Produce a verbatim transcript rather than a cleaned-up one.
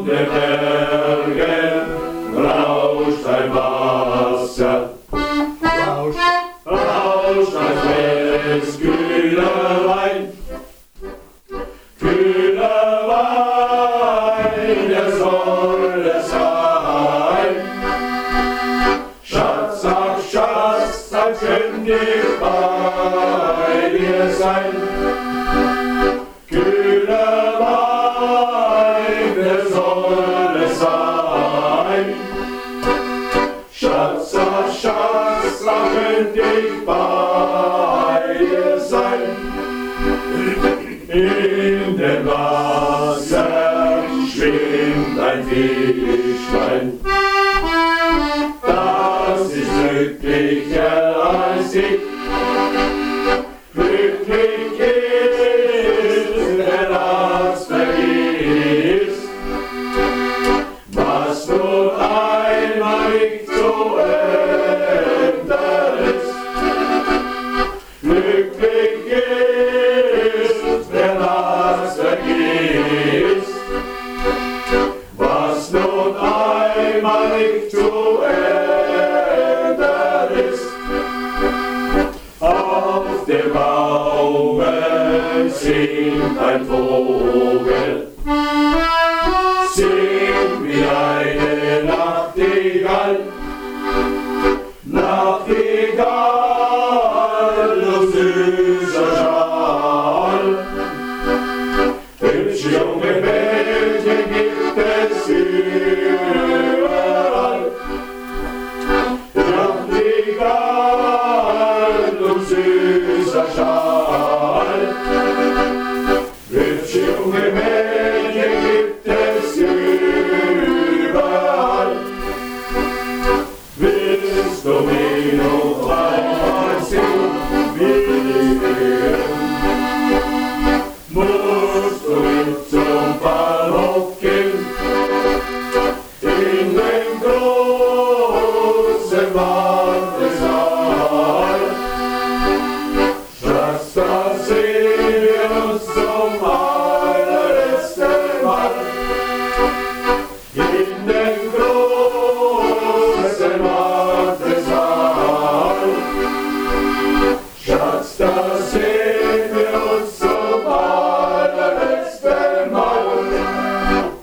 den Bergen rauscht ein Wasser, rauscht, rauscht als wäre es kühler Wein, kühler Wein, der soll es sein. Schatz, ach Schatz, als könnte ich bei dir sein. Kühler Wein, der soll es sein. Schatz, ach Schatz, ach könnte ich bei dir sein. In dem Wasser schwimmt ein Fischlein, das ist glücklicher als ich. Glücklich ist, wer das vergisst, was nur einmal nicht zu ändern ist. Glücklich ist, wer das vergisst, was nun einmal nicht zu ändern ist. Auf dem Baume singt ein Vogel, singt wie eine Nachtigall, Nachtigall, du süßer Schal. Hübsche junge Mädchen gibt es überall, Nachtigall, du süßer Schal. Hübsche junge Mädchen gibt es überall. Willst du mich noch einmal sehen, wie musst du mit zum Bahnhof gehen, in den großen Wandesaal.